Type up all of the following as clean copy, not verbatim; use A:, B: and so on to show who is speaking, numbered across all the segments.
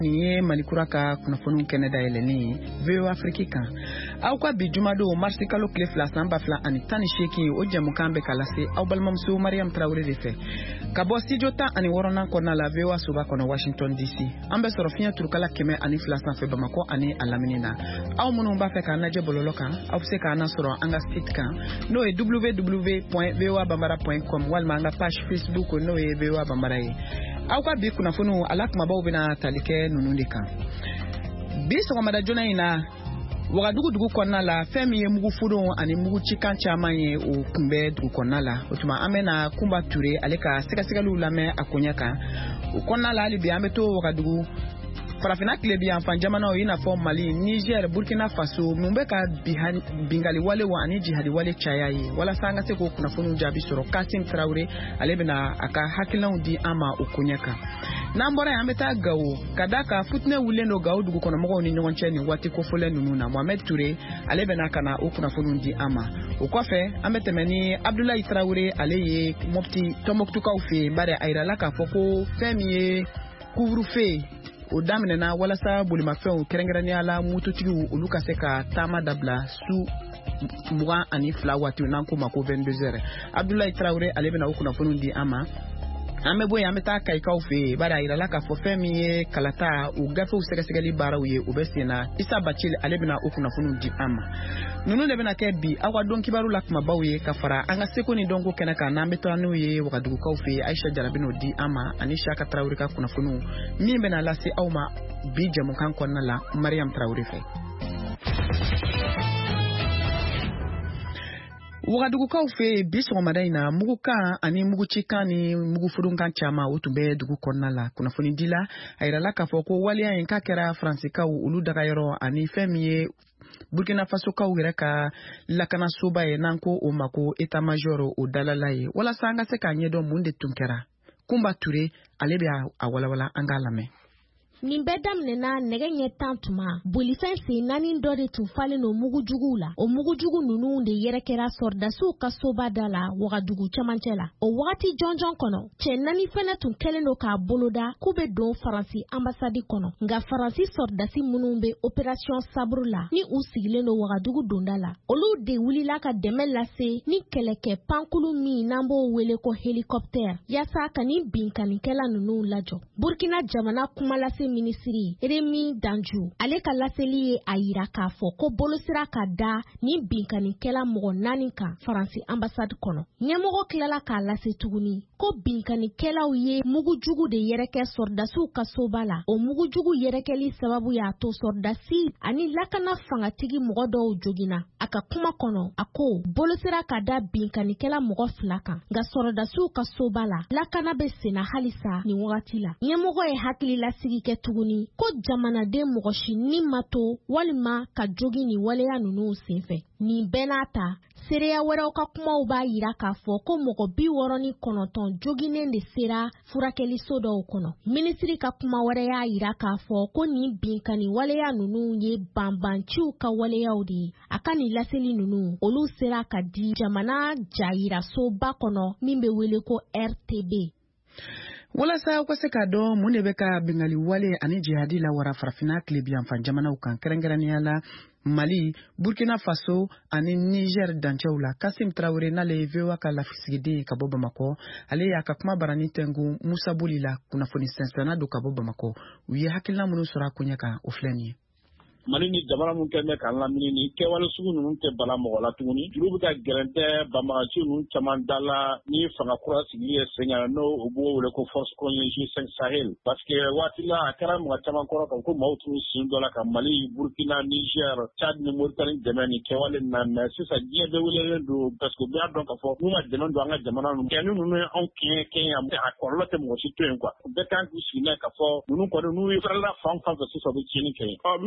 A: Ni malikura ka kunafonu Canada eleni veo Afrika au kwa bijumado marsi kalo klefla samba fla ani tani sheki o jamukambe kalase au balmamsu Mariam Traoré defe kabo studio ani worona kona la veo suba kona Washington DC ambe sorofia turkala keme ani fla sanfe Bamako ani alaminina au munu mba fe kana je bololoka au se kana soro anga site kan no e www.voabambara.com walma anga page Facebook no e veo bambara au kwa bi kunafonu alak mabao bina talike nunundika biso kwa madajona ina wagadugu konna la femi ye mugu fudo ani mugu chikan chama ye o kumbe dugu konna la otuma amena kumba ture aleka seka lulame akonyaka o konna la alibi ameto wagadugu farafina klebi anfan jamana ina fo Mali Niger Burkina Faso mumbeka bingali wale wa ani jihadi wale chayayi wala sanga se ko kuna fonu jabi soro Kasim Traoré alebena aka hakilan di ama okunyaka nambora ameta gawo kadaka futne wuleno gawo dugu kono mogo ni nyonche ni wati ko fole nununa Mohamed Touré alebena kana okuna fonu di ama okofe ametemeni Abdoulaye Traoré aleye mopti tomoktu kaufe bare aira laka foko femiye couvre-feu o damine na wala sa bulima fɛnw kɛrɛnkɛrɛnya ala mututigi olu ka se ka taama dabila su mugan ani fila waati n'an ko ma ko 22h Abdoulaye Traoré ale bɛna o kunnafoniw di an ma an bɛ bɔ yen an bɛ taa kayikaw fɛ yen bari a yirala k'a fɔ fɛn min ye kalata o gafew sɛgɛsɛgɛli baaraw ye o bɛ sen na Isa Bacil ale bɛna o kunnafoniw di an ma ninnu de bɛna kɛ bi aw ka dɔn kibaru la kumabaw ye ka fara an ka seko ni dɔnko kɛnɛ kan n'an bɛ taa n'o ye wagadugukaw fɛ yen Aisha Jara bɛn'o di an ma ani Saka Traoré ka kunnafoniw min bɛna lase aw ma bi jamukan kɔnɔna la Mariam Traoré fɛ. Wagadugukaw fe bisogomada ina muguka ani muguchika ni mugufurunkan chama utube dugu konna la kunafoni dila ayirala ka fɔ ko waliya in ka kɛra Fransikaw olu daga yɔrɔ ani fɛn min ye Burkina Faso kaw yɛrɛ ka lakana soba ye n'an ko o ma ko état major o dalala ye walasa an ka se k'a ɲɛdɔn mun de tun kɛra Kumba Touré ale bɛ a walawala an k'a lamɛn.
B: Nin bɛɛ daminɛna nɛgɛ ɲɛ 10 tuma bolifɛn sen naani dɔ de tun falen no mugujuguw la o mugujugu ninnu de yɛrɛkɛra sɔrdasiw ka soba da la Wagadugu camancɛ la o wagati jɔnjɔn kɔnɔ cɛ naani fɛnɛ tun kɛlen do k'a boloda k'u bɛ don Faransi ambasadi kɔnɔ nka Faransi sɔrdasi minnu bɛ opération Sabre la ni u sigilen do Wagadugu donda la olu de wulila ka dɛmɛ lase ni kɛlɛkɛ pankulu min n'an b'o wele ko hélicoptère yasa ka ni binkanikɛla ninnu lajɔ Burkina jamana kumalase ministri Rémi Danjou ale ka laseli ye a yira k'a fɔ ko bolosira ka da ni binkanikɛla mɔgɔ 4 kan Faransi ambassade kɔnɔ ɲɛmɔgɔ tilala k'a lase tuguni ko binkanikɛlaw ye mugujugu de yɛrɛkɛ sɔrdasiw ka soba la o mugujugu yɛrɛkɛli sababu y'a to sɔrdasi ani lakana fangatigi mɔgɔ dɔw jogina a ka kuma kɔnɔ a ko bolosira ka da binkanikɛla mɔgɔ 2 kan nka sɔrdasiw ka soba la lakana bɛ senna halisa ni wagati la ɲɛmɔgɔ ye hakili lasigi kɛ tuguni ko jamanaden mɔgɔ si ni ma to walima ka jogi ni waleya ninnu senfɛ nin bɛɛ n'a ta seereya wɛrɛw ka kumaw b'a yira k'a fɔ ko mɔgɔ 69 joginen de sera furakɛliso dɔw kɔnɔ minisiri ka kuma wɛrɛ y'a yira k'a fɔ ko nin binkani waleya ninnu ye banbanciw ka waleyaw de ye a ka nin laseli ninnu olu sera ka di jamana jayirasoba kɔnɔ min bɛ wele ko RTB.
A: Walasa ko se ka dɔn mun de bɛ ka bingali wale ani jihadi la wara farafina kilebi anfan jamanaw kan kɛrɛnkɛrɛnnenya la Mali, Burkina Faso ani Niger dancɛw la Kasim Traoré n'ale ye VOA ka lafisigiden ka bɔ Bamako ale y'a ka kuma barani tɛngu Musa Boli la kunnafoni sɛnsɛnna do ka bɔ Bamako u ye hakilina minnu sɔrɔ a koɲɛ kan o filɛ nin ye.
C: Mali ni jamana mun kɛn bɛ k'an lamini ni kɛwale sugu ninnu tɛ bala mɔgɔ la tuguni juru bɛ ka gɛrɛn tɛ banbagaci ninnu caman da la ni fanga kura sigi ye sɛgɛn n'o u b'o wele ko force conjointe 5 Sahel parce que waati la a kɛra mɔgɔ caman kɔrɔ kan ko maaw tun sin dɔ la ka Mali, Burkina, Niger, Tchad ni Mauritanie dɛmɛ ni kɛwale na mais sisan diɲɛ bɛɛ welelen don parce que u b'a dɔn k'a fɔ n'u ma dɛmɛ don an ka jamana ninnu kɛ ni ninnu ye anw kɛɲɛ a kɔlɔlɔ tɛ mɔgɔ si to yen quoi bɛɛ kan k'u sigi n'a ye k'a fɔ ninnu kɔni n'u ye farala fan fɛ sisan u bɛ tiɲɛni kɛ
D: min ye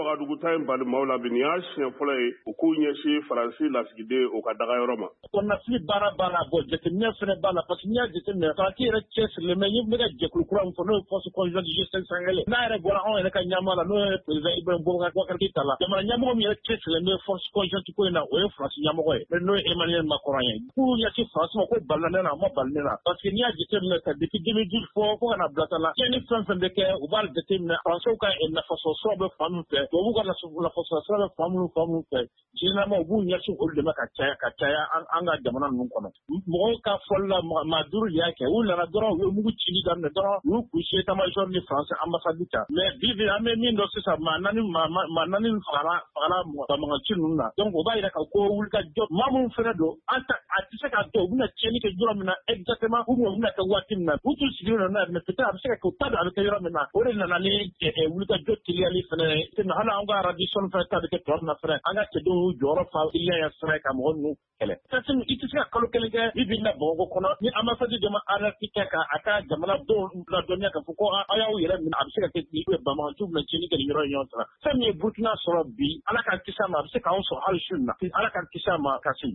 D: Wagadugu ta in bali Maula Biniya siɲɛ fɔlɔ ye u k'u ɲɛsin Faransi lasigiden o ka daga yɔrɔ ma.
C: Kɔnɔnafili baara b'a la jateminɛ fɛnɛ b'a la parce que n'i y'a jateminɛ Faransi yɛrɛ cɛsirilen bɛ n bɛ ka jɛkulu kura min fɔ n'o ye force conjointe du G5 Sahel n'a yɛrɛ bɔra anw yɛrɛ ka ɲɛmaa la n'o ye président Ibrahim Boubacar Keïta la jamana ɲɛmɔgɔ min yɛrɛ cɛsirilen bɛ force conjointe ko in na o ye Faransi ɲɛmɔgɔ ye n'o ye Emmanuel Macron ye k'u ɲɛsin Faransi ma ko balila ne na a ma bali ne na parce que n'i y'a jateminɛ ka depuis 2012 fo ka na bila ta la tiɲɛni fɛn fɛn bɛ kɛ u b'a jateminɛ Faransiw ka nafasɔrɔ bɛ fan min fɛ tubabuw ka nafasɔrɔ sira bɛ fan minnu fɛ généralement u b'u ɲɛsin olu de ma ka caya an ka jamana ninnu kɔnɔ mɔgɔw ka fɔli la maa duuru de y'a kɛ u nana dɔrɔn u ye mugu cili daminɛ dɔrɔn u y'u kusi état-major ni France ambassade ta mais bi an bɛ min dɔn sisan maa naani fagala banbagaci ninnu na donc o b'a yira ko wulikajɔ maa minnu fɛnɛ don a tɛ se k'a dɔn u bɛna tiɲɛni kɛ yɔrɔ min na exactement ou bien u bɛna kɛ waati min na u tun sigilen don n'a ye mais peut-être a bɛ se ka kɛ u t'a dɔn a bɛ kɛ yɔrɔ min na o de nana ni wulikajɔ teliyali fɛnɛ ye hali an ka radio fɛnɛ ta bɛ kɛ tuma min na fɛnɛ an ka cɛdenw y'u jɔyɔrɔ fa teliya ya sira ka mɔgɔ ninnu kɛlɛ i tɛ se ka kalo kelen kɛ i bɛ na Bamakɔ kɔnɔ ni ambassade dɔ ma alerte kɛ ka a ka jamana dɔw ladɔnniya k'a fɔ ko a y'aw yɛrɛ minɛ a bɛ se ka kɛ Bamakɔciw bɛna tiɲɛni kɛ nin yɔrɔ in ɲɔgɔn sara fɛn min ye Burkina sɔrɔ bi Ala k'an kisi a ma a bɛ se k'anw sɔrɔ hali su in na Ala k'an kisi a ma Kasi.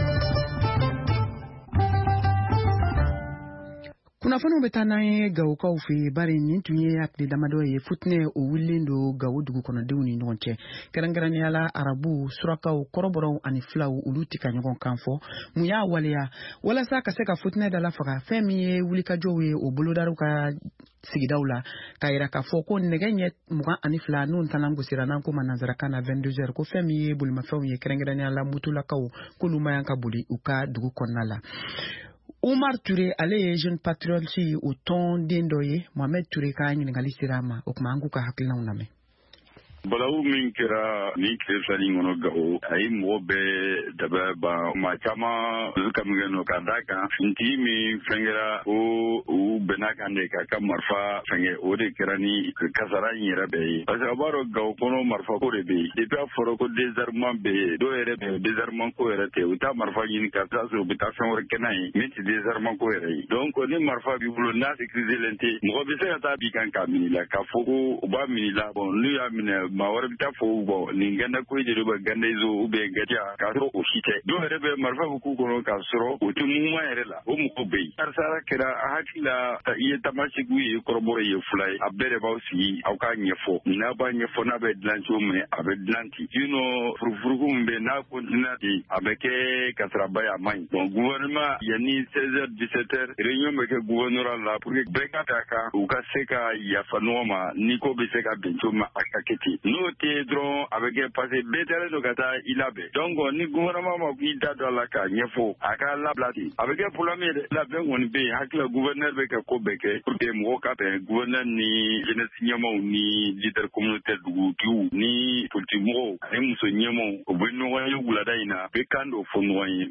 A: Kunnafoniw bɛ taa n'an ye Gawukaw fɛ yen bari nin tun ye hakili damadɔ ye futinɛ o wulilen don Gawo dugu kɔnɔdenw ni ɲɔgɔn cɛ kɛrɛnkɛrɛnnenya la arabu surakaw kɔrɔbɔrɔw ani filaw olu tɛ ka ɲɔgɔn kan fɔ mun y'a waleya walasa ka se ka futinɛ dala faga fɛn min ye wulikajɔw ye o bolodariw ka sigidaw la k'a yira k'a fɔ ko nɛgɛ ɲɛ 22 n'u ntalan gosira n'an ko ma nanzarakan na 22h ko fɛn min ye bolimafɛnw ye kɛrɛnkɛrɛnnenya la motolakaw k'olu ma yan ka boli u ka dugu kɔnɔna la. Umar Touré ale ye jeune patriote o tɔn den dɔ ye Mohamed Touré ka ɲininkali sera a ma o kuma an k'u ka hakilinaw lamɛn.
E: Balawu min kɛra ni tile fila nin kɔnɔ Gawo a ye mɔgɔ bɛɛ dabɛ ban maa caman ka min kɛ nɔ ka d'a kan finitigi min fɛn kɛra ko u bɛnna kan de k'a ka marifa fɛngɛ o de kɛra ni kasara in yɛrɛ bɛɛ ye parce que a b'a dɔn Gawo kɔnɔ marifa ko de bɛ yen depuis a fɔra ko désarmement bɛ yen dɔw yɛrɛ bɛ désarmement ko yɛrɛ tɛ u taa marifa ɲini ka taa sɔrɔ u bɛ taa fɛn wɛrɛ kɛ n'a ye min tɛ désarmement ko yɛrɛ ye donc ni marifa b'i bolo n'a sécuriselen tɛ mɔgɔ bɛ se ka taa b'i kan k'a minɛ i la k'a fɔ ko u b'a minɛ i la bon n'u y'a minɛ maa wɛrɛ bɛ taa fɔ bɔ nin ganda ko de bɛ ganda izo ou bien gadia k'a sɔrɔ o si tɛ dɔw yɛrɛ bɛ marifa bɛ k'u kɔnɔ k'a sɔrɔ o tɛ muguma yɛrɛ la o mɔgɔ bɛ yen karisara kɛra a hakili la i ye taamasigiw ye kɔrɔbɔrɔ ye fila ye a bɛɛ de b'aw sigi aw k'a ɲɛfɔ n'a b'a ɲɛfɔ n'a bɛ dilan cogo min a bɛ dilan ten sinon furufuruku min bɛ n'a continue ten a bɛ kɛ kasaraba ye a man ɲi bon gouvernement yanni 16h 17h réunion bɛ kɛ gouvernorat la pour que bɛɛ ka ta kan u ka se ka yafa ɲɔgɔn ma ni ko bɛ se ka bɛn cogo min a ka kɛ ten n'o tɛ dɔrɔn a bɛ kɛ parce que bɛɛ taalen don ka taa i labɛn donc ni gouvernement ma k'i da don a la k'a ɲɛfɔ a ka labila ten a bɛ kɛ problème ye dɛ labɛn kɔni bɛ yen hakili la gouverneur bɛ ka ko bɛɛ kɛ pour que mɔgɔw ka bɛn gouverneur ni jeunesse ɲɛmaw ni leader communautaire dugutigiw ni politique mɔgɔw ani muso ɲɛmaw u bɛ ɲɔgɔn ye wulada in na bɛ kan dɔ fɔ ɲɔgɔn ye.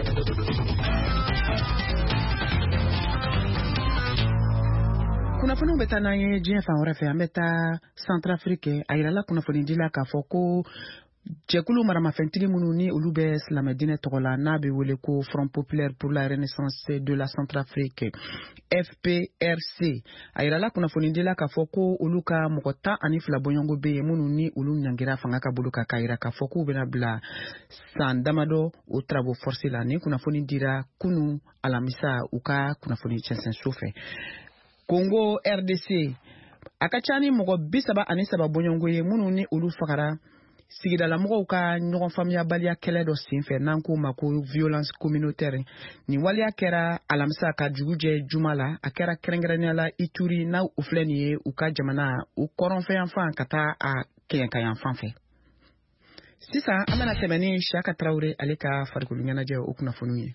A: Kunnafoniw bɛ taa n'an ye diɲɛ fan wɛrɛ fɛ an bɛ taa Centrafrique a yirala kunnafonidila k'a fɔ ko jɛkulu maramafɛntigi minnu ni olu bɛ silamɛ diinɛ tɔgɔ la n'a bɛ wele ko Front Populaire pour la Renaissance de la Centrafrique FPRC a yirala kunnafonidila k'a fɔ ko olu ka mɔgɔ 12 bɔɲɔgɔnko bɛ yen minnu ni olu ɲangira fanga ka bolo kan k'a yira k'a fɔ k'u bɛna bila san damadɔ o travaux forcés la ni kunnafoni dira kunu alamisa u ka kunnafoni cɛnsɛnso fɛ. Congo RDC a ka ca ni mɔgɔ 37 bɔɲɔgɔnko ye minnu ni olu fagara sigidalamɔgɔw ka ɲɔgɔn faamuyabaliya kɛlɛ dɔ senfɛ n'an k'o ma ko violence communautaire nin waliya kɛra alamisa ka jugujɛ juma la a kɛra kɛrɛnkɛrɛnnenya la Ituri n'a u filɛ nin ye u ka jamana u kɔrɔnfɛyanfan ka taa a kɛɲɛkayanfan fɛ. Sisan an bɛna tɛmɛ ni Siyaka Tarawele ale ka farikolo ɲɛnajɛ o kunnafoniw ye.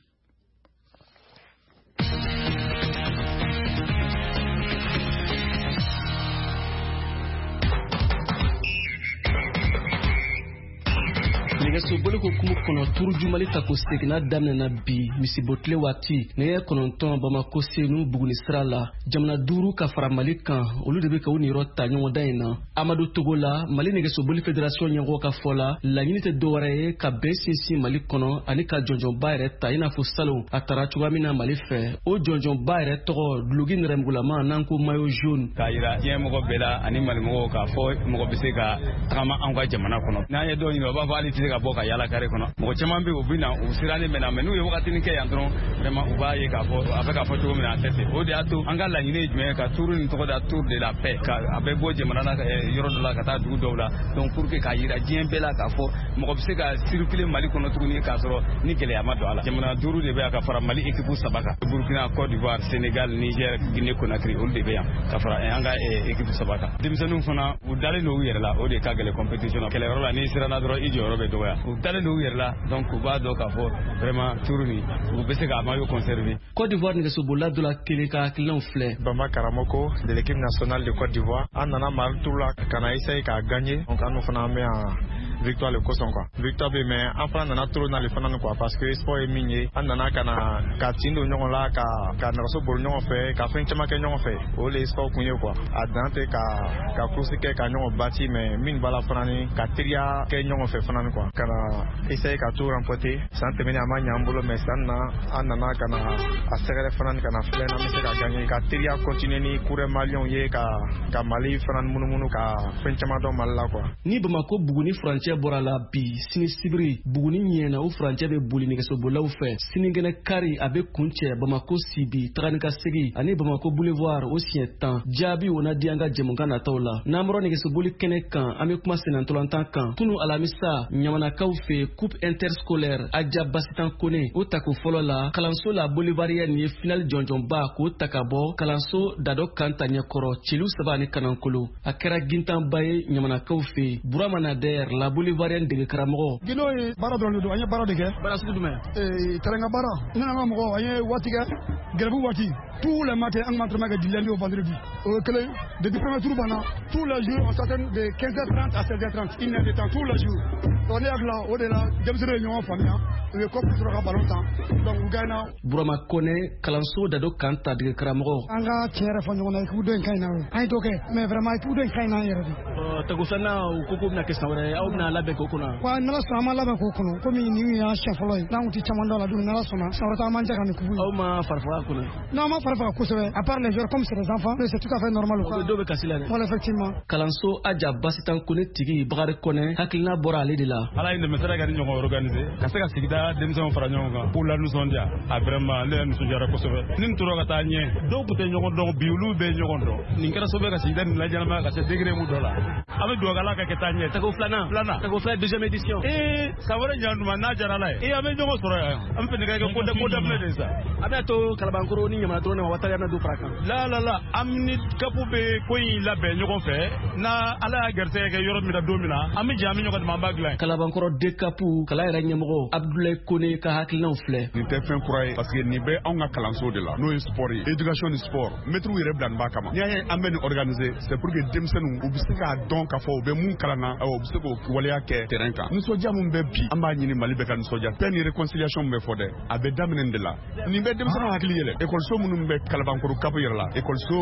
F: nɛgɛso boli ko kumu kɔnɔ turuju Mali ta ko segina daminɛna bi misibotile waati nɛgɛ 9 Bamako Senu Buguni sira la jamana 5 ka fara Mali kan olu de bɛ ka u niyɔrɔ ta ɲɔgɔn da in na Amadu Togo la Mali nɛgɛso boli fédération ɲɛmɔgɔ ka fɔ la laɲini tɛ dɔwɛrɛ ye ka bɛn sinsin Mali kɔnɔ ani ka jɔnjɔnba yɛrɛ ta i n'a fɔ salon a tara cogoya min na Mali fɛ o jɔnjɔnba yɛrɛ tɔgɔ duloki nɛrɛmugulama n'an ko maillot jaune
G: k'a yira diɲɛ mɔgɔ bɛɛ la ani malimɔgɔw k'a fɔ mɔgɔ bɛ se ka tagama an ka jamana kɔnɔ n'an ye dɔw ɲini o b'a fɔ hali tɛ se ka bɔ ka yaala kare kɔnɔ mɔgɔ caman bɛ yen u bɛ na u sirannen bɛ na mɛ n'u ye wagatinin kɛ yan dɔrɔn vraiment u b'a ye k'a fɔ a bɛ k'a fɔ cogo min na a tɛ ten o de y'a to an ka laɲini ye jumɛn ye ka tuuru nin tɔgɔ da tour de la paix ka a bɛ bɔ jamana na yɔrɔ dɔ la ka taa dugu dɔw la donc pour que k'a yira diɲɛ bɛɛ la k'a fɔ mɔgɔ bɛ se ka circuler Mali kɔnɔ tuguni k'a sɔrɔ ni gɛlɛya ma don a la jamana 5 de bɛ yan ka fara Mali équipe 3 kan Burkina Côte d'Ivoire Sénégal Niger Guinée Conakry olu de bɛ yan ka fara an ka équipe 3 kan denmisɛnninw fana u dalen don u yɛrɛ la o de ka gɛlɛn compétition na kɛlɛyɔrɔ la n'i siranna dɔrɔn i jɔyɔrɔ bɛ dɔgɔya u dalen don u yɛrɛ la donc u b'a dɔn k'a fɔ vraiment tuuru nin u bɛ se k'a maillot conserver
F: Côte d'Ivoire nɛgɛsobolila dɔ la kelen ka hakilinaw filɛ
H: Bamba Karamoko de l'équipe nationale de Côte d'Ivoire an nana Mali tour la ka na essayer k'a gagner donc an fana bɛ yan victoire le kosɔn quoi victoire bɛ mais an fana nana toro n'ale fana ni quoi parce que sport ye min ye an nana ka tin don ɲɔgɔn la ka nɛgɛso boli ɲɔgɔn fɛ ka fɛn caman kɛ ɲɔgɔn fɛ o de ye sport kun ye quoi a dan tɛ ka course kɛ ka ɲɔgɔn bati mais min b'a la fana ni ka teriya kɛ ɲɔgɔn fɛ fana ni quoi ka na essayer ka tout remporter san tɛmɛnen a ma ɲɛ an bolo mais san na an nana ka na a sɛgɛrɛ fana ni ka na filɛ na bɛ se ka gagner ka teriya continuer ni coureur malien ye ka Mali fana munumunu ka fɛn caman dɔn Mali la quoi
F: ni Bamako Buguni furancɛ bɔra la bi sini sibiri Buguni ɲɛna o furancɛ bɛ boli nɛgɛsobolaw fɛ sinikɛnɛ kari a bɛ kuncɛ Bamako Sibi tagani ka segi ani Bamako Boulevard o siɲɛ 10 jaabi o na di an ka jɛmukan nataw la n'an bɔra nɛgɛsoboli kɛnɛ kan an bɛ kuma senatɔlantan kan kunu alamisa ɲamanakaw fɛ coupe interscolaire Adja Basitan Kone o tako fɔlɔ la kalanso la bolivarienne ye final jɔnjɔnba k'o ta ka bɔ kalanso Dado Kanta ɲɛkɔrɔ celu 3 ani Kanankolo a kɛra gintanba ye ɲamanakaw fɛ Burama Nader la bolivarienne dege karamɔgɔ
I: Gino ye baara dɔrɔn de don an ye baara de kɛ
F: baara sugu jumɛn
I: terrain baara ne n'an ka mɔgɔ an ye waati kɛ grève waati tous les matins an ka entraînement kɛ du lundi au vendredi o ye kelen depuis premier tour banna tous les jours on s'attend de 15h30 à 16h30 une heure de temps tous les jours donc ne hakili la o de la denmisɛnninw ye ɲɔgɔn faamuya u ye kɔpu sɔrɔ ka ballon tan donc u gagné na
F: Burama Kone kalanso Dado Kanta dege karamɔgɔ
I: an ka tiɲɛ yɛrɛ fɔ ɲɔgɔn na équipe 2 in ka ɲi na an ye to kɛ mais vraiment équipe 2 in ka ɲi na an yɛrɛ de
F: tago filanan u ko k'u bɛna kɛ san wɛrɛ aw bɛna labɛn k'o kɔnɔ
I: wa n'ala sɔnna an ma labɛn k'o kɔnɔ komi nin y'an siɲɛ fɔlɔ ye n'an kun tɛ caman dɔn a la don n'ala sɔnna san wɛrɛ ta an b'an cɛ ka nin kubu
F: aw ma farifaga kɔnɔ
I: non ma farifaga kosɛbɛ à part les joueurs comme c'est des enfants c'est tout à fait normal quoi
F: dɔw bɛ kasi la dɛ
I: voilà effectivement
F: kalanso Adja Basitan Kone tigi Bakari Kone hakilina bɔra ale de la
G: ala ye dɛmɛ sira ka ni ɲɔgɔn organiser ka se ka sigida denmisɛnw fara ɲɔgɔn kan pour la nisɔndiya a vraiment ne yɛrɛ nisɔndiyara kosɛbɛ ni nin tora ka taa ɲɛ dɔw tun tɛ ɲɔgɔn dɔn bi olu bɛ ɲɔgɔn dɔn nin kɛra sababu ye ka sigida nin laɲɛnama ka se degré mun dɔ la an bɛ dugawu ala ka kɛ taa ɲɛ tago filanan tago filanan deuxième édition san wɛrɛ ɲan duma n'a jara la ye an bɛ ɲɔgɔn sɔrɔ yan an bɛ fɛ kɛ ko daminɛ de sa
F: a bɛ to Kalabankoro ni Ɲamana dɔrɔn de ma wa taga na do fara kan
G: la an ni kapu bɛ ko in labɛn ɲɔgɔn fɛ na ala y'a garisɛgɛ kɛ yɔrɔ min na don min na an bɛ jɛ an bɛ ɲɔgɔn dɛmɛ an b'a dilan
F: Kalabankoro DCAPu kala yɛrɛ ɲɛmɔgɔ Abdoulaye Kone ka hakilinaw filɛ
J: nin tɛ fɛn kura ye parce que nin bɛ anw ka kalanso de la n'o ye sport ye éducation ni sport maîtres yɛrɛ bila nin b'a kama n'i y'a ye an bɛ nin organiser c'est pour que denmisɛnninw u bɛ se k'a dɔn k'a fɔ u bɛ mun kalan na u bɛ se k'o waleya kɛ terrain kan nisɔndiya min bɛ bi an b'a ɲini Mali bɛ ka nisɔndiya paix ni réconciliation min bɛ fɔ dɛ a bɛ daminɛ nin de la nin bɛ denmisɛnninw hakili yɛlɛ école minnu bɛ Kalabankoro CAP yɛrɛ la école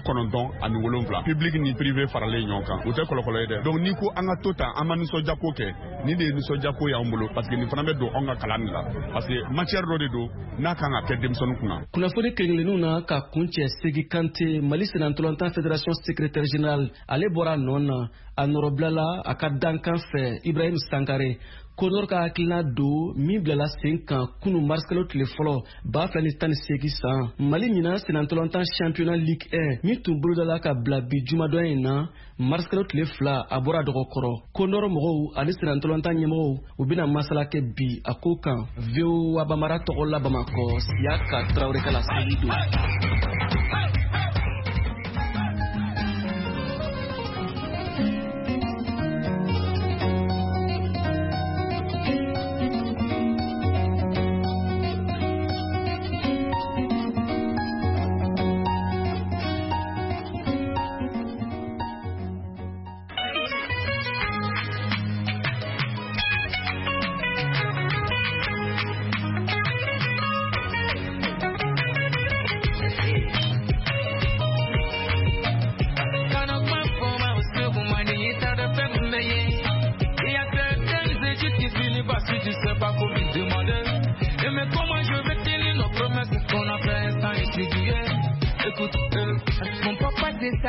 J: 997 public ni privé faralen ɲɔgɔn kan u tɛ kɔlɔkɔlɔ ye dɛ donc n'i ko an ka to tan an ma nisɔndiya ko kɛ nin de ye nisɔndiya ko y'anw bolo parce que nin fana bɛ don anw ka kalan de la parce que matière dɔ de don n'a kan ka kɛ denmisɛnninw kunna
F: kunnafoni kelenkeleninw na ka kuncɛ Segi Kante Mali senatɔlantan fédération secrétaire général ale bɔra nɔ na a nɔrɔbilala a ka dankan fɛ Ibrahim Sankare Konor ka hakilina don min bilala sen kan kunu marskalo tile fɔlɔ 2018 san Mali ɲina senatɔlantan championnat Ligue 1 min tun bolodala ka bila bi jumadɔn in na marskalo tile 2 a bɔra dɔgɔkɔrɔ Konor mɔgɔw ani senatɔlantan ɲɛmɔgɔw u bɛna masala kɛ bi a ko kan VOA Bamara tɔgɔ la Bamakɔ Siyaka Traoré ka laseli don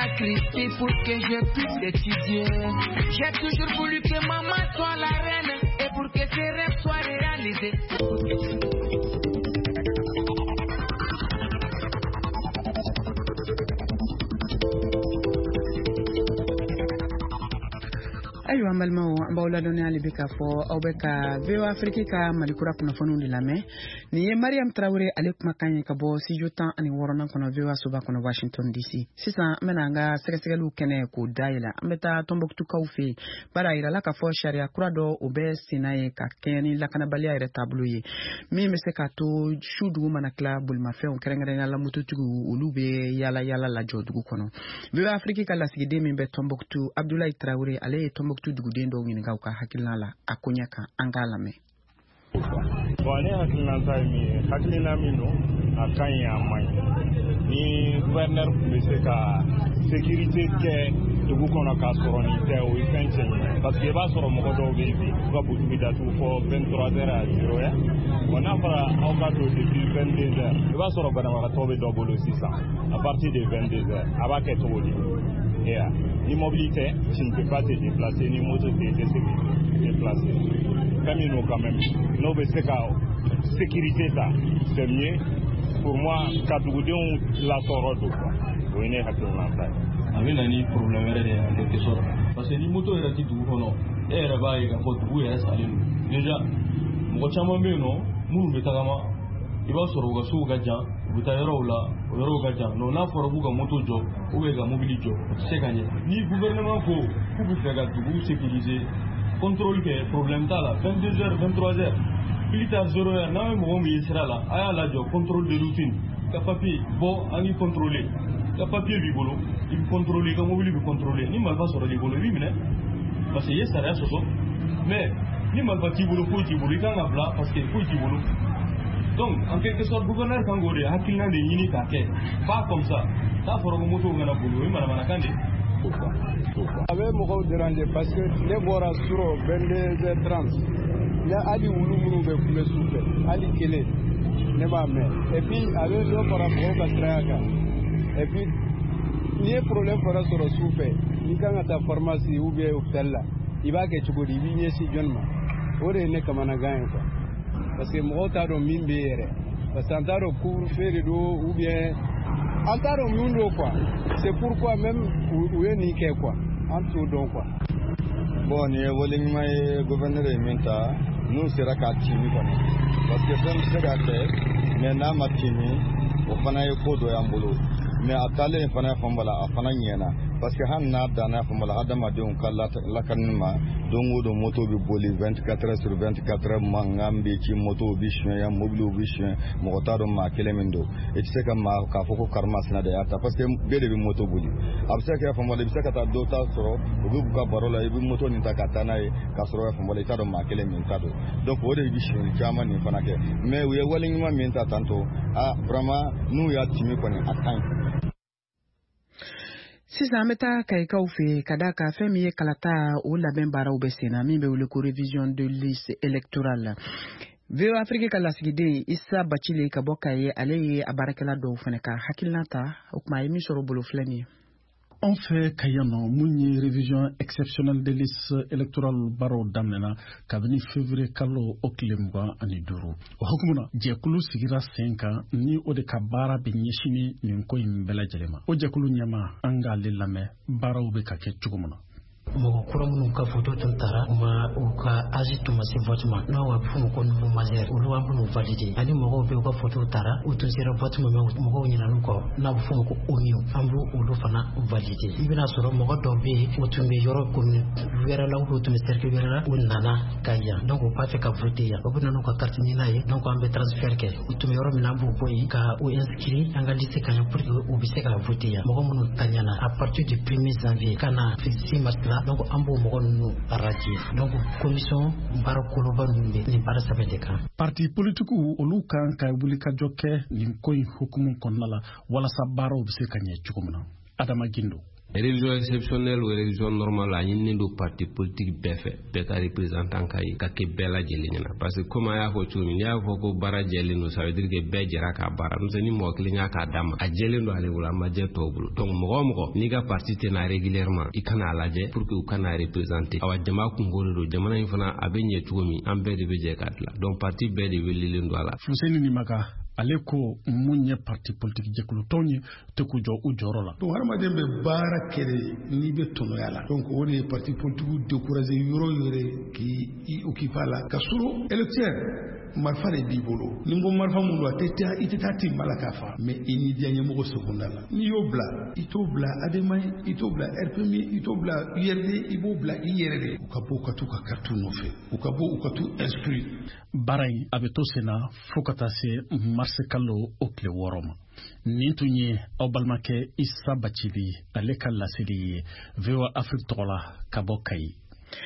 K: sacrifié pour que je puisse étudier. J'ai toujours voulu que maman soit la reine et pour que ses rêves soient réalisés.
A: ayo ambalma mbawla doni ali bika fo awbeka veo afrique ka malikura kuna fonu de lame ni Mariam Traoré ale kuma kanye ka bo si jotan ani worona kono veo asoba kono Washington DC sisa menanga sekesegelu kene ko daila ambeta Tombouctou kaufe bara ira la ka fo sharia kurado obe sinaye ka keni la kana balia ira tabloye mi meseka to shudu mana club bul mafe on kerengere na la mututugu ulube yala la jodugu kono veo afrique ka la sigide mi be Tombouctou Abdoulaye Traoré ale Tombouctou dugudendo ngini gauka hakilina la akunyaka angalame
L: bone hakilina taimi hakilina mino akanya mai ni gouverneur meseka sécurité ke dugu kono ka soroni te o ifenche parce que ba soro mo do bebi ko butu da tu fo 23h à 0h on a fara auka do depuis 22h ba soro bana ma tobe double 600 à partir de 22h abake to wodi yeah. L'immobilité, tu ne peux pas te déplacer, ni moto te déplacer. Comme nous quand même, nous sécurité ça, c'est mieux. Pour moi, quand nous la sorte quoi. Vous venez à l'enfer.
F: Avec un problème en quelque sorte. Parce que les motos sont tout non. Et elles vont y avoir tout déjà. Moi chama non, nous betagama. Il va se regarder gadja. No na foro buga moto jo ou ga mobile jo c'est gagné ni gouvernement ko ku faire tout sécuriser contrôle que problème ta là 22h 23h plus tard 0h na même mo mi sera là aya la jo contrôle de routine ka papier bon ani contrôler ka papier bi bolo il contrôler ka mobile bi contrôler ni mal pas sur les bolo oui mais parce que ça reste so mais ni mal pas ti bolo ko ti bolo ka ngabla parce que ko ti bolo. Donc, en quelque sorte, le gouverneur Kangoré a qu'il n'a de ni kake. Pas comme ça. Ça, pour le moto, on a boulot, mais on a kandé.
M: Avec mon dérangé parce que les boras sur 22h30, il y a Ali Ouloumou qui me souffle, Ali Kélé, ne va mais. Et puis, avec le par rapport à Traka. Et puis, il y a un problème par rapport au souffle. Il y a ta pharmacie ou bien hôpital là. Il va que tu peux diviner si jeune. Or, il n'est comme un gain. Parce que moi, je suis un parce que je suis un ou bien c'est pourquoi même où est niqué quoi en tout donc quoi.
N: Bon, le gouverneur de Minta, nous sera qu'à Timi parce que c'est un secrétaire, mais n'a pas Timi, au Fanaï Kodo Yambolo, mais à Talé Fanaï Fambala, à Fanayena, parce que Han n'a d'Anna Fambala, Adama de Lakanima. Donc, le moto de Boli 24h sur 24h, Mangambi, moto Bishme, mobile Bishme, Motaro Makelemendo. Et tu sais que ma Kafoko Karmas n'a d'Ata, parce que Bélé moto Boli. Après que from the Bisaka Dota Soro, Rubuka Barola, Moto Nitakatana, Casoro from Boletado Makelementado. Donc, what is Bishme, Chaman in Fanake. Mais we are willing to minta tanto, Brahma, New York Timipon at time.
A: Sisa meta kaika ufe kadaka femi kalata ou la bembara ou besena mi be le révision de liste électorale. Veo Afrique kala sigide Issa Bachile kabokaye ale abarakela do feneka hakilnata okma emi soro bolo flani.
O: On fait Kayano, Mouni révision exceptionnelle des listes électorales baro damnena, kabini février kalo oklemwa aniduru. Okumuna, Djekulu sigira 5 ans, ni odeka bara benyeshini nyunko imbela jelema. Ojakulu nyama, anga lelame, bara ubeka ke chukumuna.
P: Mo kuramu ka photo tantara ma uka azitu masi votement na wa fu ko no mazer ulu wa bu validé ani mo be ko photo tara utu zero votement mo ko nyina ko na fu ko omiu ambu ulu fana validé ibina soro mo ko dobe utu me yoro ko vera la utu me cercle vera unana kaya donc pas fait ka voter ya ko nanu ka carte ni naye donc ambe transfert ke utu me yoro mina bu boy ka o inscrit anga liste kanya pour que o bise ka voter ya mo ko munu tanyana à partir du 1er janvier kana fixi masla donc ambo mo no araji donc commission barakolo banumbe ni parasabe de kan
O: parti politique olu kan ka bulika jokke ni koy hukumu konnala wala sabaro bise kanye chukumna Adama Gindo.
Q: révision exceptionnelle ou révision normale a ñin do parti politique befe be ka représentant kay ka ke bela jelina parce que comme ya ko tumi ya ko bara jelino ça veut dire que be jera ka bara no ni mo klinya ka dama a jelino ale wala ma je tobul donc mo ni ga parti tena régulièrement ikana laje pour que ukana représenter awa jama ku ngoro do jamana infana abenye tumi ambe de be je katla donc parti be de welile ndo ala
O: Fuseni ni maka ale ko munye parti politique jekulu tonye te ku jo u joro la
I: to harma dembe bara kere ni be tono yala donc woni parti politique décourager yoro yore ki occupe la kasuro électeur marfare bibolo ningo marfa mundu ateta itati malakafa mais ini dianye mo sekondala ni yobla itobla ademay itobla rpmi itobla URD ibobla IRD ukapo katuka carton fe ukatu inscrit
O: baray abeto sena fokata se marsekalo okle woroma nintunye obalmake Issa Bachili aleka lasili vewa Afrique tola kabokai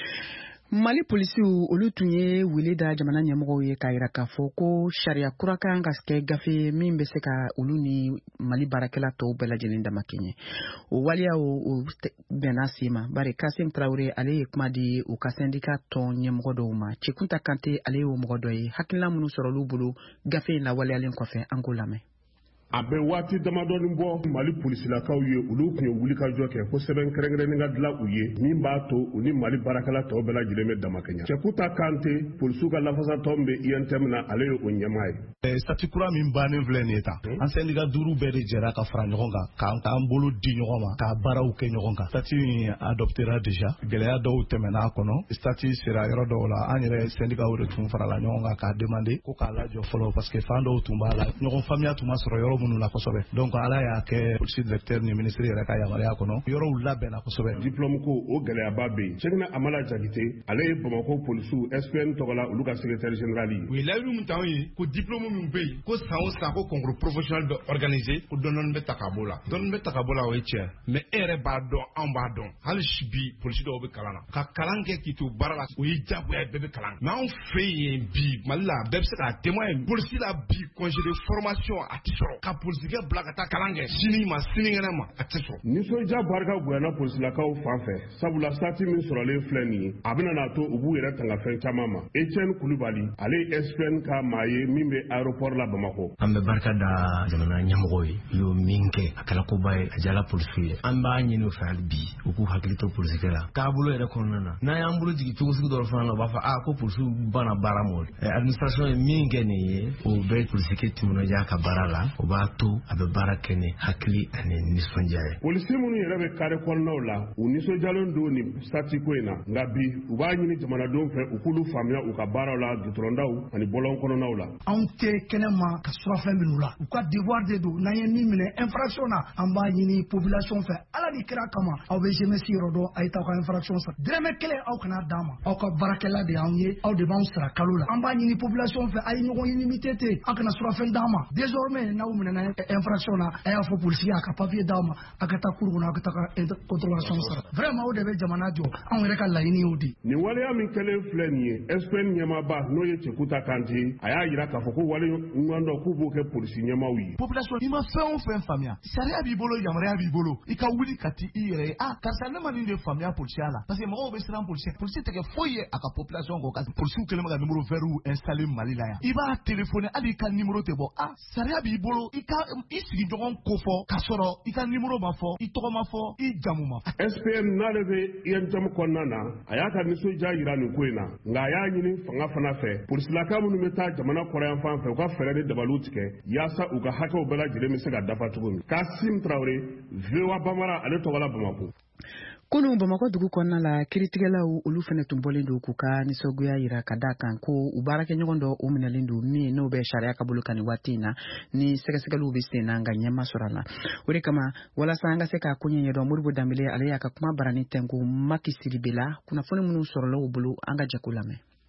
A: Mali polisi olu tunye wili da jamana ɲɛmɔgɔw ye k'a yira k'a fɔ ko sariya kura kan ka kɛ gafe min bɛ se ka olu ni Mali baarakɛla tɔw bɛɛ lajɛlen dama kɛɲɛ o waliya o bɛnna sen ma bari Kasim Traoré ale ye kuma di u ka syndicat tɔn ɲɛmɔgɔ dɔw ma Cɛkunta Kante ale ye o mɔgɔ dɔ ye hakilina minnu sɔrɔ olu bolo gafe in lawaleyalen kɔfɛ an k'o lamɛn.
D: A bɛ waati damadɔni bɔ Mali polisilakaw ye olu tun ye wulikajɔ kɛ ko sɛbɛn kɛrɛnkɛrɛnnen ka dilan u ye min b'a to u ni Mali baarakɛla tɔw bɛɛ lajɛlen bɛ damakɛɲɛ. Cɛkuta Kante polisiw ka lafasatɔn bɛ INTM na ale ye o ɲɛmaa ye.
R: Statut kura min bannen filɛ nin ye tan an syndicat duuru bɛɛ de jɛra ka fara ɲɔgɔn kan k'an bolo di ɲɔgɔn ma k'a baaraw kɛ ɲɔgɔn kan. Statut in adoptera déjà gɛlɛya dɔw tɛmɛna a kɔnɔ statut sera yɔrɔ dɔw la an yɛrɛ syndicat de tun farala ɲɔgɔn kan k'a demander ko k'a lajɔ fɔlɔ parce que fan dɔw tun b'a la ɲɔgɔn faamuya tun ma sɔrɔ yɔrɔ minnu la kosɛbɛ donc ala y'a kɛ polisi directeur ni ministre yɛrɛ ka yamaruya kɔnɔ yɔrɔw labɛnna kosɛbɛ.
D: Diplôme ko o gɛlɛyaba bɛ yen Cɛkina Amala Jakite ale ye Bamako polisiw SPN tɔgɔla olu ka secrétaire général ye.
S: O ye layiru min t'anw ye ko diplôme min bɛ yen ko san o san ko concours professionnel bɛ organisé ko dɔɔni bɛ ta ka bɔ la dɔɔni bɛ ta ka bɔ la o ye tiɲɛ mais e yɛrɛ b'a dɔn anw b'a dɔn hali bi polisi dɔw bɛ kalan na ka kalan kɛ k'i to baara la o ye diyagoya bɛɛ bɛ kalan mais anw fɛ yen bi Mali la bɛɛ bɛ se k'a témoin polisi la bi congé de formation a tɛ sɔrɔ ka polisikɛ bila ka taa kalan kɛ sini ma sinikɛnɛ ma a tɛ sɔrɔ.
D: Nisɔndiya barika bonyana polisilakaw fan fɛ sabula sati min sɔrɔlen filɛ nin ye a bɛna n'a to u b'u yɛrɛ tanga fɛn caman ma. Etienne Kulibali ale ye SPN ka maa ye min bɛ aéroport la Bamako.
T: An bɛ barika da jamana ɲɛmɔgɔw ye y'o min kɛ a kɛla koba ye a jala polisiw ye an b'a ɲini u fɛ hali bi u k'u hakili to polisikɛ la taabolo yɛrɛ kɔnɔna na n'an y'an bolo jigin cogo sugu dɔ fana na u b'a fɔ ko polisiw banna baara ma administration ye min kɛ nin ye o bɛ polisikɛ timinadiya ka baara la o b'a to a bɛ baara kɛ ni hakili ani nisɔndiya ye.
D: Polisi minnu yɛrɛ bɛ kare kɔnɔnaw la u nisɔndiyalen don nin sati ko in na nka bi u b'a ɲini jamanadenw fɛ u k'olu faamuya u ka baaraw la gitɔrɔndaw ani bɔlɔn kɔnɔnaw la.
U: Anw tɛ kɛnɛma ka surafɛn minnu la u ka devoir de don n'an ye min minɛ infraction na an b'a ɲini population fɛ ala ni kira kama aw bɛ jeunesse yɔrɔ dɔn a ye taa ka infraction sara dɛrɛmɛ kelen aw kana d'a ma aw ka baarakɛla de y'anw ye aw de b'anw sara kalo la an b'a ɲini population fɛ a ye ɲɔgɔn ɲinimité ten aw kana surafɛn d'a ma désormais n'aw minɛna infraction na a y'a fɔ polisi a ka papier d'aw ma a ka taa cour kɔnɔ a ka taa contravention sara vraiment o de bɛ jamana jɔ anw yɛrɛ ka laɲini y'o di.
D: Nin waleya min kɛlen filɛ nin ye SPN ɲɛmaaba n'o ye Cɛkuta Kante a y'a jira k'a fɔ ko wale ɲuman dɔ k'u b'o kɛ polisi ɲɛmaaw ye.
R: Population i ma fɛn o fɛn faamuya sariya b'i bolo yamaruya b'i bolo i ka wuli ka ti i yɛrɛ ye karisa ne ma nin de faamuya polisiya la parce que mɔgɔw bɛ siran polisi tɛ kɛ foyi ye a ka population kɔ ka polisiw kɛlen bɛ ka numéro vert installé Mali la yan i b'a téléphoner hali i ka numéro tɛ bɔ sariya b'i bolo i sigiɲɔgɔn ko fɔ k'a sɔrɔ i ka numéro ma fɔ i tɔgɔ ma fɔ i jamu ma fɔ.
D: SPN n'ale bɛ INTM kɔnɔna na a y'a ka nisɔndiya jira nin ko in na nka a y'a ɲini fanga fana fɛ polisilaka minnu bɛ taa jamana kɔrɔyan fan fɛ u ka fɛɛrɛ ni dabaliw tigɛ yaasa u ka hakɛw bɛɛ lajɛlen bɛ se ka dafa cogo min. Kasim Traoré VOA Bambara ale tɔgɔla Bamako.
A: Kunun Bamako dugu kɔnɔna la kiritigɛlaw olu fana tun bɔlen don k'u ka nisɔngoya yira ka da kan ko u baarakɛɲɔgɔn dɔ o minɛlen don min n'o bɛ sariya ka bolo kan nin waati in na ni sɛgɛsɛgɛliw bɛ sen na nka ɲɛma sɔrɔ a la o de kama walasa an ka se k'a ko ɲɛdɔn Modibo Dambele ale y'a ka kuma barani tɛnku Maki Sidibe la kunnafoni minnu sɔrɔla u bolo an ka jɛ k'o lamɛn.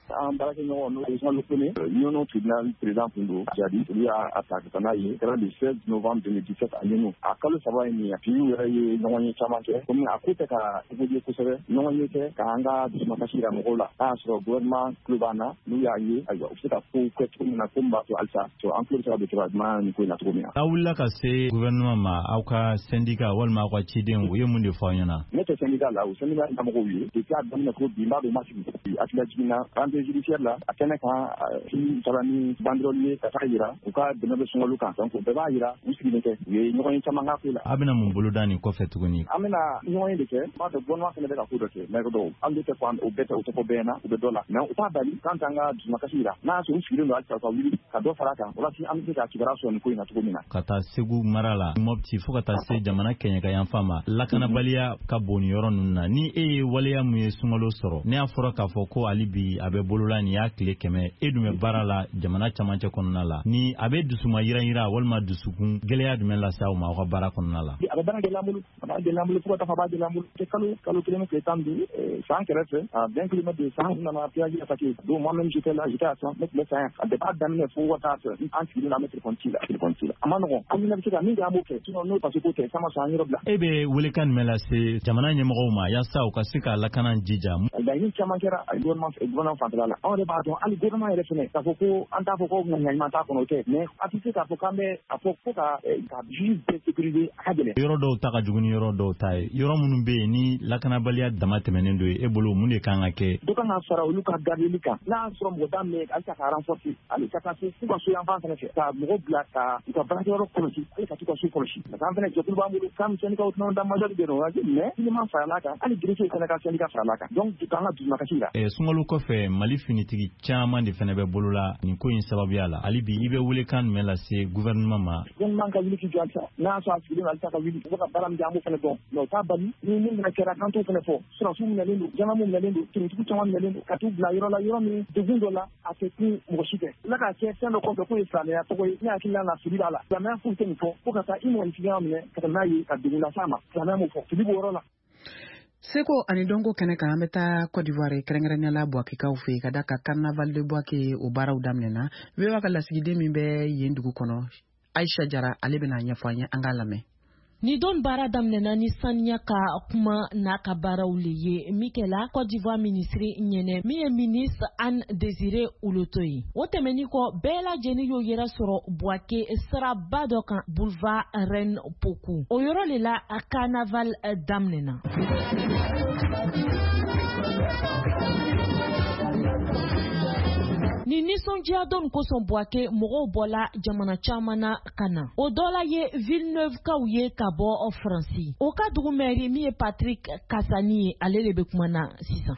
C: en barakeɲɔgɔn n'o ye le premier union tribunal président Fundo Jadi olu y'a attaqué ka n'a ye kɛra le 16 novembre 2017 a ɲenu a kalo 3 ye nin ye puis u yɛrɛ ye ɲɔgɔn ye caman kɛ komi a ko tɛ ka évoluer kosɛbɛ ɲɔgɔn ye kɛ k'an ka dusumakasi yira mɔgɔw la n'a y'a sɔrɔ gouvernement tulo b'an na n'u y'a ye ayiwa u bɛ se ka kow kɛ cogo min na ko min b'a to halisa an tulo bɛ se ka don cogoya jumɛn nin ko in na cogo min na.
B: Aw wulila ka se gouvernement ma aw ka syndicat walima aw ka ciden u ye mun de fɔ aw ɲɛna. Ne
C: tɛ syndicat la o syndicat ɲɛmɔgɔw ye depuis a daminɛ ko bi n b'a dɔn ma sigi a tila jiginna rentrée judiciaire la a kɛnɛ kan taara ni banderole ye ka taa yira u ka dɛmɛ bɛ sunkalo kan donc bɛɛ b'a yira u sigilen tɛ u ye ɲɔgɔn ye caman k'a ko la. A bɛna mun bolo da nin kɔfɛ tuguni. An bɛna ɲɔgɔn ye de kɛ n b'a dɔn gouvernement fana bɛ ka ko dɔ kɛ mais dɔw an bɛ tɛ ko o bɛɛ tɛ o tɛ fɔ bɛɛ na u bɛ dɔ la mais u t'a bali k'an t'an ka dusumakasi yira n'a y'a sɔrɔ u sigilen don halisa ka wuli ka dɔ fara kan walasa an bɛ se ka kibaruya sɔrɔ nin ko in na cogo min na. Ka taa Segu mara la Mopti fo ka taa se jamana kɛɲɛ ka yanfan ma lakanabaliya ka bon ni yɔrɔ ninnu na ni e ye waleya mun ye sunkalo sɔrɔ ne y'a fɔra k'a fɔ ko hali bi a bɛ bolola nin y'a tile 100 e dun bɛ baara la jamana camancɛ kɔnɔna la ni a bɛ dusuma yiran walima dusukun gɛlɛya jumɛn lase aw ma aw ka baara kɔnɔna la. A bɛ baara gɛlɛya bolo a b'a gɛlɛya bolo fo ka taa fɔ a b'a gɛlɛya bolo kalo 1 tile 15 san kɛrɛfɛ à 20 km de san nana péage attaqué donc moi même j'étais là j'étais à ça ne tun bɛ san a bɛɛ b'a daminɛ fo ka taa fɛ an sigilen an bɛ téléphone ci la a ma nɔgɔn an bɛna bɛ se ka min kɛ an b'o kɛ sinon n'o parce que ko tɛ sama sɔn an yɔrɔ bila. E bɛ welekan jumɛn lase jamana ɲɛmɔgɔw ma yaasa u ka se ka lakana jija. Laɲini caman kɛra gouvernement fanfɛla la anw yɛrɛ b'a dɔn hali gouvernement yɛrɛ fɛnɛ k'a fɔ ko an t'a fɔ ko ŋaniyaɲuman t'a kɔnɔ o tɛ mais a tɛ se k'a fɔ k'an bɛ a fɔ fo ka juge bɛɛ sécuriser a ka gɛlɛn. Yɔrɔ dɔw ta ka jugu ni yɔrɔ dɔw ta ye yɔrɔ minnu bɛ yen ni lakanabaliya dama tɛmɛnen don e bolo mun de kan ka kɛ. Dɔ kan ka fara olu ka gardeli kan n'a y'a sɔrɔ mɔgɔ da min hali ka renforcer hali ka taa se fo ka so yanfan fɛnɛ fɛ ka mɔgɔw bila ka u ka baarakɛyɔrɔ kɔlɔsi hali ka t'u ka so kɔlɔsi parce que an fɛnɛ jɛkulu b'an bolo k'an syndicat tɛnɛn da majorité de don mais minimum farala kan hali greffier fɛnɛ ka syndicat farala kan donc k'an ka dusumakasi la. Sunkalo kɔfɛ Mali finitigi caman de fɛnɛ bɛ bolola nin ko in sababuya la hali bi i bɛ welekan jumɛn lase gouvernement ma. Gouvernement ka wuli k'i jɔ halisa n'a y'a sɔrɔ a sigilen don halisa ka wuli u bɛ ka baara min kɛ an b'o fɛnɛ dɔn mais u t'a bali ni min fɛnɛ kɛra k'an t'o fɛnɛ fɔ sɔrɔsiw minɛlen don jama minɛlen don finitigi caman minɛlen don ka t'u bila yɔrɔ la yɔrɔ min degun dɔ la a tɛ kun mɔgɔ si tɛ ala k'a kɛ fɛn dɔ kɔfɛ k'o ye silamɛya tɔgɔ ye ne hakili la fili b'a la silamɛya foyi tɛ nin fɔ fo ka taa i mɔgɔninfinya minɛ ka tɛmɛ n'a ye ka degun las'a ma silamɛya m'o fɔ fili b'o yɔrɔ la. Seko ani dɔnko kɛnɛ kan an bɛ taa Côte d'Ivoire kɛrɛnkɛrɛnnenya la Bouakekaw fɛ yen ka da ka carnaval de Bouaké o baaraw daminɛna VOA ka lasigiden min bɛ yen dugu kɔnɔ Aïcha Jara ale bɛna ɲɛfɔ an ye an k'a lamɛn.
V: Ni don baara daminɛna ni saniya ka kuma n'a ka baaraw le ye Mikela Côte d'Ivoire ministre ɲɛnɛ min ye ministre Anne Désiré Oloto ye o tɛmɛni kɔ bɛɛ lajɛlen y'o yɛrɛ sɔrɔ Bouaké siraba dɔ kan boulevard Reine Pokou o yɔrɔ le la a carnaval daminɛna. Ni nisɔndiya dɔn kosɔn Bouaké mɔgɔw bɔla jamana caman na ka na o dɔ la ye Villeneuve kaw ye ka bɔ Faransi o ka dugu maire min ye Patrick Kassani ye ale de bɛ kuma na sisan.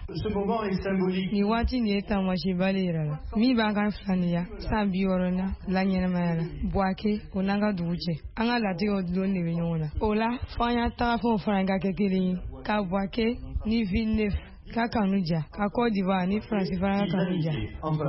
W: Ni waati nin ye tamasibale yɛrɛ la min b'an kan filaniya san 60 na la ɲɛnamaya la Bouaké o n'an ka dugu cɛ an ka latigɛw dulon de bɛ ɲɔgɔn na o la fo an y'a tagafɛnw fara ka kɛ kelen ye ka Bouaké ni Villeneuve ka kanu ja ka Côte d'Ivoire ni France fana ka kanu ja.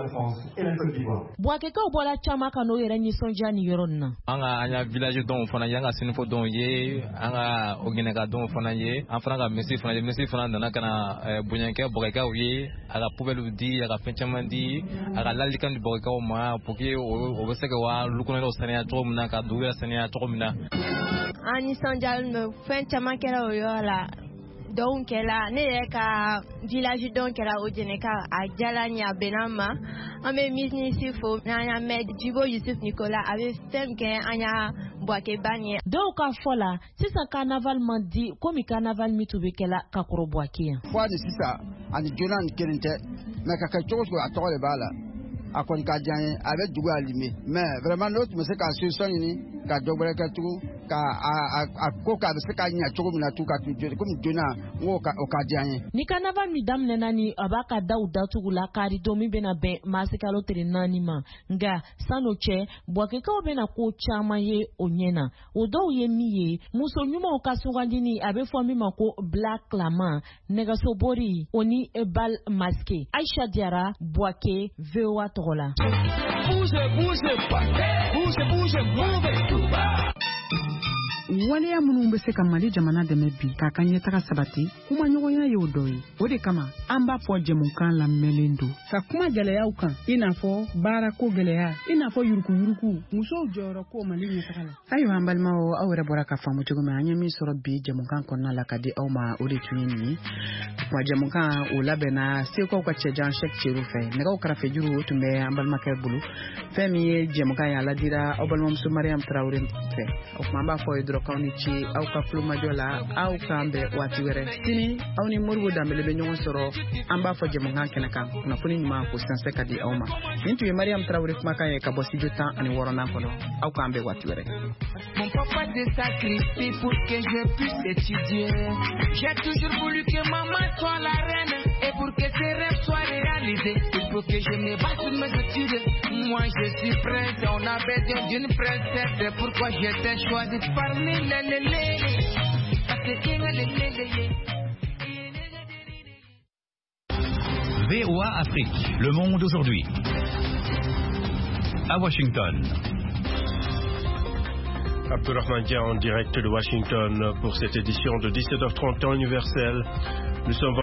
V: Bouaké kaw bɔla caman ka n'o yɛrɛ nisɔndiya ni yɔrɔ nin na. An ka an ya village dɔnw fana ye an ka sinifo dɔnw ye an ka Ogineka dɔnw fana ye an fana ka mesi fana ye mesi fana nana ka na bonyankɛ Bouakékaw ye a ka poubelle di a ka fɛn caman di a ka lalikan di Bouakékaw ma pour que o bɛ se ka wa lukɔnɔlaw saniya cogo min na ka dugu yɛrɛ saniya cogo min na.
X: An nisɔndiyalen don fɛn caman kɛra o yɔrɔ la. Donc kɛla ne yɛrɛ ka village dɔn kɛra Ogineka a diyala n ye a bɛnna n ma an bɛ ministre fo n'an y'a mɛn Djibo Yusuf Nicolas a bɛ fɛn min kɛ an y'a Bouaké ba ɲɛ. Dɔw ka fɔ la sisan carnaval man di komi carnaval min tun bɛ kɛla ka kɔrɔ Bouaké yan.
Y: Fɔ ni sisan ani jona ni kelen tɛ mais ka kɛ cogo cogo a tɔgɔ de b'a la a kɔni ka diya n ye a bɛ dugu a limé mais vraiment n'o tun bɛ se ka solution ɲini ka dɔ wɛrɛ kɛ tugun ka a ko k'a bɛ se ka ɲɛ cogo min na tu ka tu joli komi jona n ko o ka diya n ye. Ni
V: carnaval min daminɛna ni a b'a ka daw datugu la kari don min bɛna bɛn marisi kalo tile 4 ma nka sano cɛ Bouakékaw bɛna ko caman ye o ɲɛ na o dɔw ye min ye muso ɲumanw ka sugandini a bɛ fɔ min ma ko black clama nɛgɛsobori o ni bal masqué Aïcha Diarra Bouaké VOA tɔgɔ la.
A: Waleya minnu bɛ se ka Mali jamana dɛmɛ bi k'a ka ɲɛtaga sabati kuma ɲɔgɔnya ye o dɔ ye o de de kama an b'a fɔ jɛmukan lamɛnlen don
E: ka kuma gɛlɛyaw kan i n'a fɔ baarako gɛlɛya i n'a fɔ yuruku-yuruku musow jɔyɔrɔ ko mali ɲɛtaga la.
A: ayiwa an balimaw aw yɛrɛ bɔra ka faamu cogo min an ye min sɔrɔ bi jɛmukan kɔnɔna la ka di aw ma o de tun ye nin ye kuma jɛmukan o labɛnna sekaw ka cɛjan Cheick Cherou fɛ nɛgɛw kɛrɛfɛ juru o tun bɛ an balimakɛ bolo fɛn min ye jɛmukan ye a ladira aw balimamuso Mariam Traoré fɛ o kuma an b'a fɔ ye dɔrɔn k'aw ni ci aw ka kulomajɔ la aw k'an bɛn waati wɛrɛ sini aw ni Moribo Dambele bɛ ɲɔgɔn sɔrɔ an b'a fɔ jɛmukan kɛnɛ kan kunnafoni ɲuman ko sansɛ ka di aw ma nin tun ye Mariam Traoré kumakan ye ka bɔ studio 10 kɔnɔ aw k'an bɛn waati wɛrɛ.
G: Mon papa s'est sacrifié pour que je puisse étudier. J'ai toujours voulu que maman soit la reine et pour que ses rêves soient réalisés. Il faut que je me batte sur mes études. Moi je suis prête, on a besoin d'une princesse. C'est pourquoi j'étais choisi parmi les
H: VOA Afrique, le monde aujourd'hui. À Washington.
J: Abdulrahman Dia en direct de Washington pour cette édition de 17h30 temps universel. Nous sommes